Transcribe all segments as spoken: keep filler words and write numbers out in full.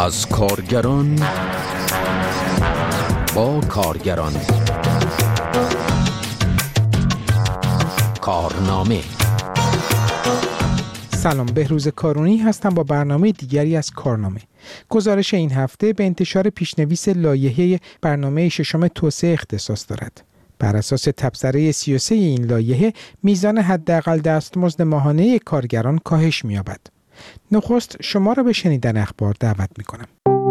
از کارگران با کارگران. کارنامه. سلام، بهروز کارونی هستم با برنامه دیگری از کارنامه. گزارش این هفته به انتشار پیشنویس لایحه برنامه ششم توسعه اختصاص دارد. بر اساس تبصره سی و سه این لایحه، میزان حداقل دستمزد ماهانه کارگران کاهش می‌یابد. نخست شما را به شنیدن اخبار دعوت می‌کنم.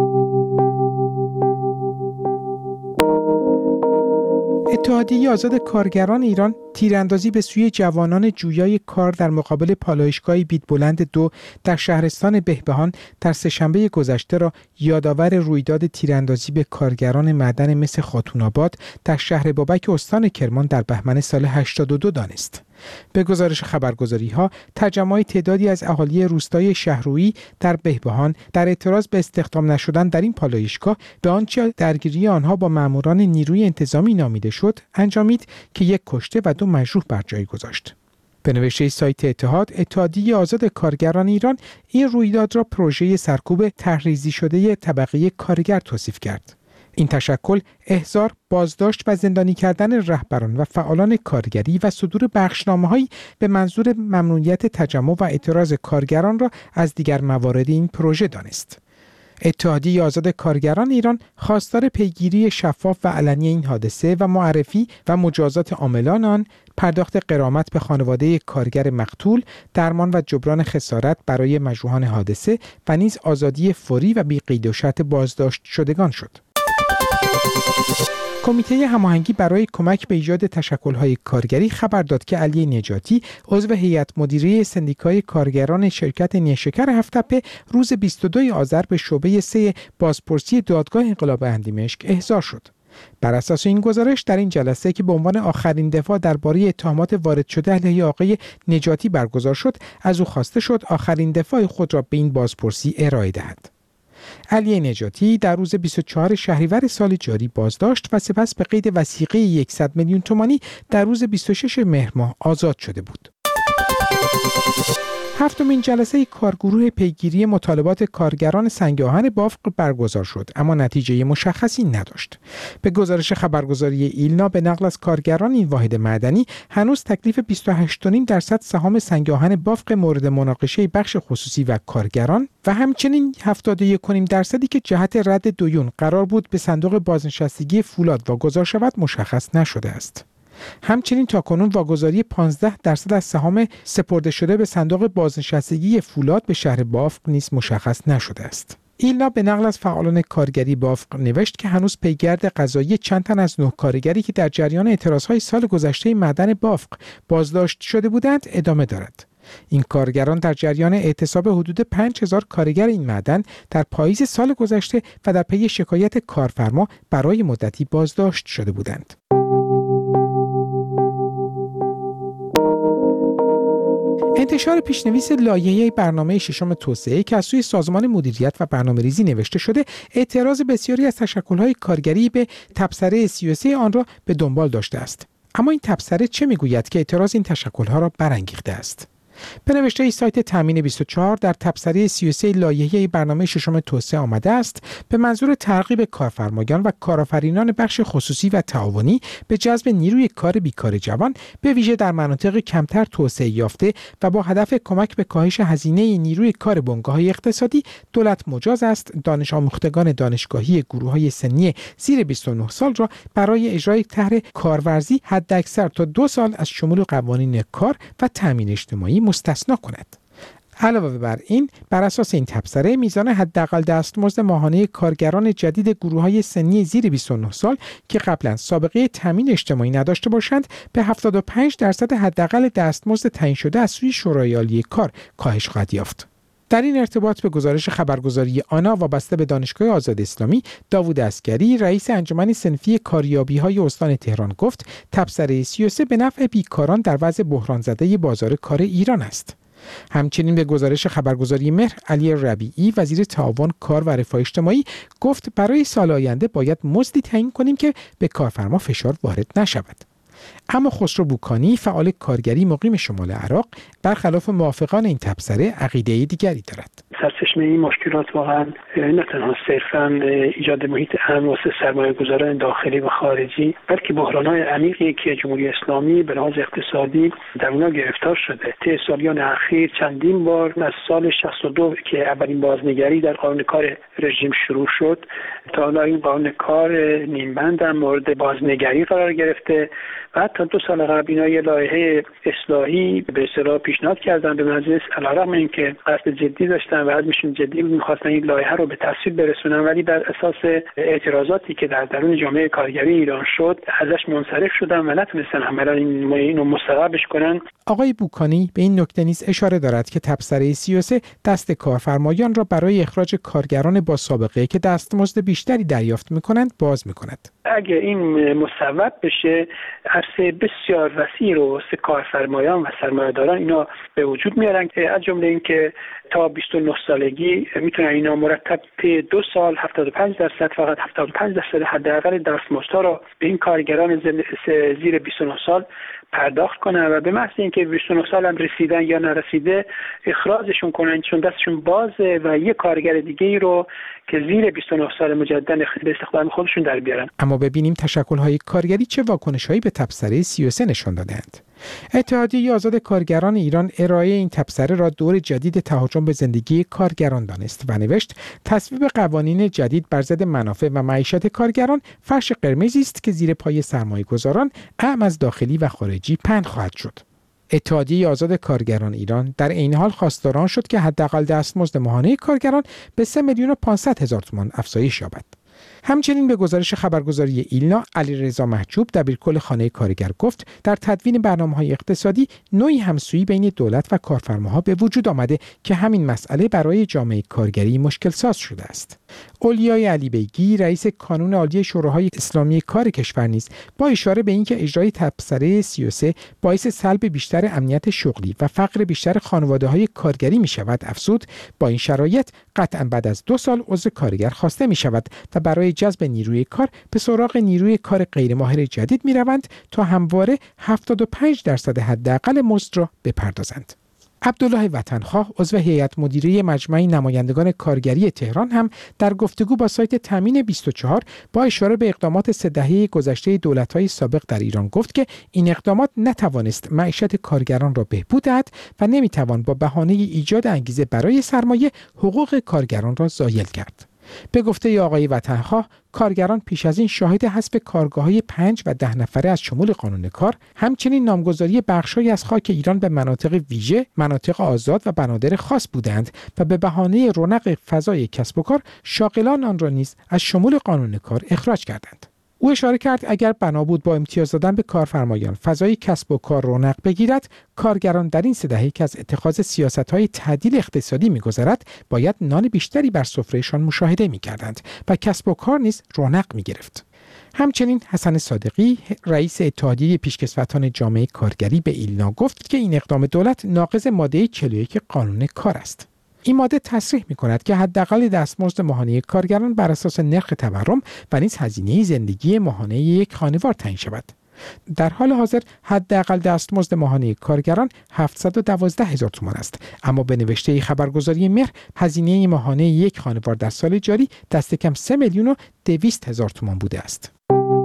اتحادیه آزاد کارگران ایران تیراندازی به سوی جوانان جویای کار در مقابل پالایشگاه بیدبلند دو در شهرستان بهبهان در سه‌شنبه گذشته را یادآور رویداد تیراندازی به کارگران معدن مس خاتون‌آباد در شهر بابک استان کرمان در بهمن سال هشتاد و دو دانست. به گزارش خبرگزاری‌ها، تجمع تعدادی از اهالی روستای شهرویی در بهبهان در اعتراض به استخدام نشدن در این پالایشگاه به آنچه درگیری آنها با ماموران نیروی انتظامی نامیده شد انجامید که یک کشته و دو مجروح بر جای گذاشت. به نوشته سایت اتحاد، اتحادیه آزاد کارگران ایران این رویداد را پروژه سرکوب تحریزی شده طبقه کارگر توصیف کرد. این تشکل احضار، بازداشت و زندانی کردن رهبران و فعالان کارگری و صدور بخشنامه‌هایی به منظور ممنوعیت تجمع و اعتراض کارگران را از دیگر موارد این پروژه دانست. اتحادیه آزاد کارگران ایران خواستار پیگیری شفاف و علنی این حادثه و معرفی و مجازات عاملان آن، پرداخت غرامت به خانواده کارگر مقتول، درمان و جبران خسارت برای مجروحان حادثه و نیز آزادی فوری و بی قید و شرط بازداشت شدگان شد. کمیته هماهنگی برای کمک به ایجاد تشکل‌های کارگری خبر داد که علی نجاتی، عضو هیئت مدیره سندیکای کارگران شرکت نیشکر هفت‌تپه، روز بیست و دوم آذر به شعبه سه بازپرسی دادگاه انقلاب اندیمشک احضار شد. بر اساس این گزارش، در این جلسه که به عنوان آخرین دفاع درباره اتهامات وارد شده علیه آقای نجاتی برگزار شد، از او خواسته شد آخرین دفاع خود را به این بازپرسی ارائه دهد. علی نجاتی در روز بیست و چهارم شهریور سال جاری بازداشت و سپس به قید وثیقه صد میلیون تومانی در روز بیست و ششم مهر ماه آزاد شده بود. هفتمین جلسه کارگروه پیگیری مطالبات کارگران سنگ آهن بافق برگزار شد، اما نتیجه مشخصی نداشت. به گزارش خبرگزاری ایلنا، به نقل از کارگران این واحد معدنی، هنوز تکلیف بیست و هشت و نیم درصد سهام سنگ آهن بافق مورد مناقشه بخش خصوصی و کارگران و همچنین هفتاد و یک و نیم درصدی که جهت رد دویون قرار بود به صندوق بازنشستگی فولاد واگذار شود مشخص نشده است. همچنین تاکنون واگذاری پانزده درصد از سهام سپرده شده به صندوق بازنشستگی فولاد به شهر بافق نیز مشخص نشده است. ایلنا به نقل از فعالان کارگری بافق نوشت که هنوز پیگرد قضایی چند تن از نه کارگری که در جریان اعتراضهای سال گذشته معدن بافق بازداشت شده بودند ادامه دارد. این کارگران در جریان اعتصاب حدود پنج هزار کارگر این معدن در پاییز سال گذشته و در پی شکایت کارفرما برای مدتی بازداشت شده بودند. انتشار پیشنویس لایحه برنامه ششم توسعه که از سوی سازمان مدیریت و برنامه‌ریزی نوشته شده، اعتراض بسیاری از تشکل‌های کارگری به تبصره سی و سه آن را به دنبال داشته است. اما این تبصره چه میگوید که اعتراض این تشکل‌ها را برانگیخته است؟ به نوشته سایت تامین بیست و چهار، در تبصره سی و سه لایحه برنامه ششم توسعه آمده است به منظور ترغیب کارفرمایان و کارآفرینان بخش خصوصی و تعاونی به جذب نیروی کار بیکار جوان، به ویژه در مناطق کمتر توسعه یافته و با هدف کمک به کاهش هزینه نیروی کار بنگاه‌های اقتصادی، دولت مجاز است دانش آموختگان دانشگاهی گروه‌های سنی زیر بیست و نه سال را برای اجرای طرح کارورزی حداکثر تا دو سال از شمول قوانین کار و تامین اجتماعی مستثنا کند. علاوه بر این، بر اساس این تبصره، میزان حداقل دستمزد ماهانه کارگران جدید گروه‌های سنی زیر بیست و نه سال که قبلا سابقه تامین اجتماعی نداشته باشند به هفتاد و پنج درصد حداقل دستمزد تعیین شده از سوی شورای عالی کار کاهش خواهد یافت. در این ارتباط به گزارش خبرگزاری آنا وابسته به دانشگاه آزاد اسلامی، داوود عسگری، رئیس انجمن صنفی کاریابی‌های استان تهران گفت تبصره سی و سه به نفع بیکاران در وضع بحران زده بازار کار ایران است. همچنین به گزارش خبرگزاری مهر، علی ربیعی، وزیر تعاون، کار و رفاه اجتماعی گفت برای سال آینده باید مزدی تعیین کنیم که به کارفرما فشار وارد نشود. اما خسرو بوکانی فعال کارگری مقیم شمال عراق برخلاف موافقان این تبصره عقیده دیگری دارد. سرچشمه این مشکلات واقعا نه تنها صرفاً ایجاد محیط امن واسه سرمایه‌گذاران داخلی و خارجی، بلکه بحران‌های عمیقی که جمهوری اسلامی به لحاظ اقتصادی در اونها گرفتار شده. طی سالیان اخیر چندین بار از سال شصت و دو که اولین بازنگری در قانون کار رژیم شروع شد تا حالا این قانون کار نیمبند در مورد بازنگری قرار گرفته و حتی دو سال قبل اینا یه لایحه اصلاحی به اصطلاح پیشنهاد کردن به مجلس، علیرغم اینکه قصد جدی داشتن و حزبشون جدی می‌خواستن این لایحه رو به تصویب برسونن، ولی بر اساس اعتراضاتی که در درون جامعه کارگری ایران شد ازش منصرف شدن و نتونستن عملاً اینو مستقبلش کنن. آقای بوکانی به این نکته نیز اشاره دارد که تبصره سی و سه دست کارفرمایان را برای اخراج کارگران با سابقه که دستمزد بیشتری دریافت می‌کنند باز می‌کند. اگه این مصوب بشه، عرصه بسیار وسیع رو واسه کارفرمایان و سرمایه‌داران اینا به وجود میارن که از جمله اینکه تا بیست و نه سالگی میتونن اینا مرتب طی دو سال هفتاد و پنج درصد فقط هفتاد و پنج درصد حداقل دستمزدها رو به این کارگران زیر بیست و نه سال پرداخت کنن و به محض اینکه بیست و نه سال هم رسیدن یا نرسیده اخراجشون کنن، چون دستشون بازه و یک کارگر دیگه ای رو که زیر بیست و نه سال مجددا به استخدام خودشون در بیارن. اما ببینیم تشکل‌های کارگری چه واکنش‌هایی به تبصره سی و سه نشان دادند. اتحادیه آزاد کارگران ایران ارائه این تبصره را دور جدید تهاجم به زندگی کارگران دانست و نوشت تصویب قوانین جدید بر ضد منافع و معیشت کارگران فرش قرمزی است که زیر پای سرمایه‌گذاران اعم از داخلی و خارجی پهن خواهد شد. اتحادیه آزاد کارگران ایران در این حال خواستار شد که حداقل دستمزد ماهانه کارگران به سه میلیون و پانصد هزار تومان افزایش یابد. همچنین به گزارش خبرگزاری ایلنا، علیرضا محجوب دبیرکل خانه کارگر گفت در تدوین برنامه‌های اقتصادی نوعی همسویی بین دولت و کارفرماها به وجود آمده که همین مسئله برای جامعه کارگری مشکل ساز شده است. اولیای علی بیگی رئیس کانون عالی شوراهای اسلامی کار کشور نیز با اشاره به اینکه اجرای تبصره سی و سه باعث سلب بیشتر امنیت شغلی و فقر بیشتر خانواده‌های کارگری می‌شود افزود با این شرایط قطعاً بعد از دو سال عضو کارگر خواسته می‌شود و برای جذب نیروی کار به سراغ نیروی کار غیرماهر جدید می‌روند تا همواره هفتاد و پنج درصد حداقل مزد را بپردازند. عبدالله وطنخواه عضو هیئت مدیره مجمع نمایندگان کارگری تهران هم در گفتگو با سایت تامین بیست و چهار با اشاره به اقدامات سه دهه گذشته دولت‌های سابق در ایران گفت که این اقدامات نتوانست معیشت کارگران را بهبود دهد و نمیتوان با بهانه ایجاد انگیزه برای سرمایه حقوق کارگران را زایل کرد. به گفته آقای وطنخواه، کارگران پیش از این شاهد حذف کارگاه‌های پنج و ده نفره از شمول قانون کار، همچنین نامگذاری بخش‌هایی از خاک ایران به مناطق ویژه، مناطق آزاد و بنادر خاص بودند و به بهانه رونق فضای کسب و کار شاغلان آن را نیز از شمول قانون کار اخراج کردند. او اشاره کرد اگر بنا بود با امتیاز دادن به کارفرمایان فضای کسب و کار رونق بگیرد، کارگران در این سه دهه که از اتخاذ سیاست‌های تعدیل اقتصادی می‌گذرد باید نان بیشتری بر سفرهشان مشاهده می‌کردند و کسب و کار نیز رونق می‌گرفت. همچنین حسن صادقی رئیس اتحادیه پیشکسوتان جامعه کارگری به ایلنا گفت که این اقدام دولت ناقض ماده چهل و یک قانون کار است. این ماده تصریح می‌کند که حداقل دستمزد ماهانه کارگران بر اساس نرخ تورم و نیز هزینه زندگی ماهانه یک خانوار تعیین شود. در حال حاضر حداقل دستمزد ماهانه کارگران هفتصد و دوازده هزار تومان است، اما به نوشته خبرگزاری مهر هزینه ماهانه یک خانوار در سال جاری دست کم سه میلیون و دویست هزار تومان بوده است.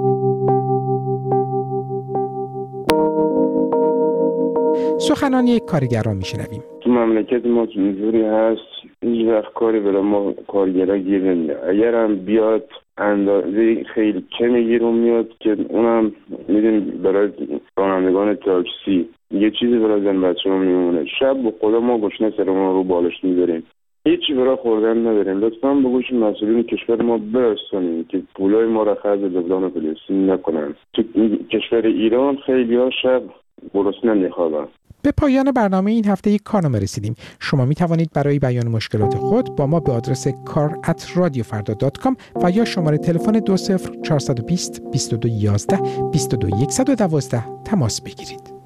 سخنانی کارگران میشنویم. تو مملکت ما اینجوری هست، هیچ وقت کاری برای ما کارگرا گیر نمیاد. اگر هم بیاد اندازه خیلی کمی گیر میاد که اونم میدونیم برای رانندگان تاکسی یه چیزی برای زن بچه ها میمونه. شب به خدا ما گشنه سرمون رو بالش میذاریم، هیچی برای خوردن نداریم. لطفاً به گوش مسئولین کشور ما برسونیم که پولای ما را خرج دزدان فلسطین نکنن. تو کشور ایران خیلی ها شب گرسنه نمیخوابن. به پایان برنامه این هفته یک کارنامه رسیدیم. شما می توانید برای بیان مشکلات خود با ما به آدرس کار ات رادیو فردا دات کام و یا شماره تلفن دو صفر چهارصد و بیست بیست و دو یازده بیست و دو صد و دوازده تماس بگیرید.